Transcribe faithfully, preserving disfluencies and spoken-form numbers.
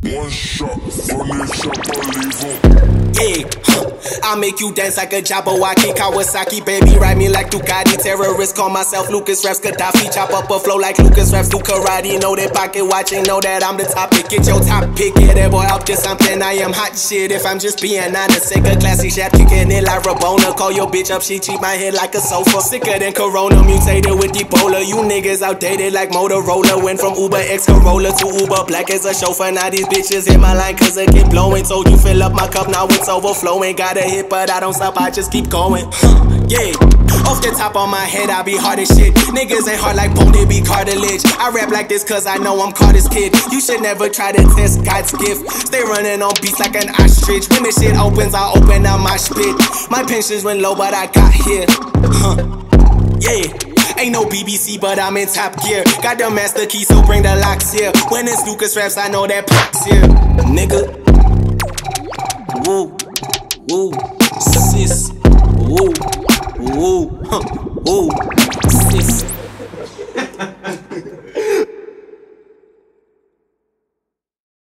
One shot, finish up or leave em. Yeah, huh. I make you dance like a Jabberwocky Kawasaki, baby, ride me like Ducati. Terrorist, call myself Lucas Raps Gaddafi. Chop up a flow like Lucas Raps, do karate. Know that pocket watching, know that I'm the topic. Get your top pick, yeah, that boy up to something. I am hot shit if I'm just being honest. Sick of classic shit, kicking it like Rabona. Call your bitch up, she cheat my head like a sofa. Sicker than Corona, mutated with Ebola. You niggas outdated like Motorola. Went from Uber X Corolla to Uber Black as a chauffeur. Now these bitches hit my line cause I keep blowing. Told you fill up my cup, now it's overflowing. Got a hit but I don't stop, I just keep going. Yeah, off the top of my head I be hard as shit. Niggas ain't hard like bone, they be cartilage. I rap like this cause I know I'm Carter's kid. You should never try to test God's gift. Stay running on beats like an ostrich. When the shit opens, I open up my spit. My pensions went low but I got here. Huh. Yeah, ain't no B B C but I'm in top gear. Got the master key so bring the locks here. When it's Lucas Raps I know that Pac's here. Nigga. Woo, woo, sis. Woo, woo, huh, woo, sis.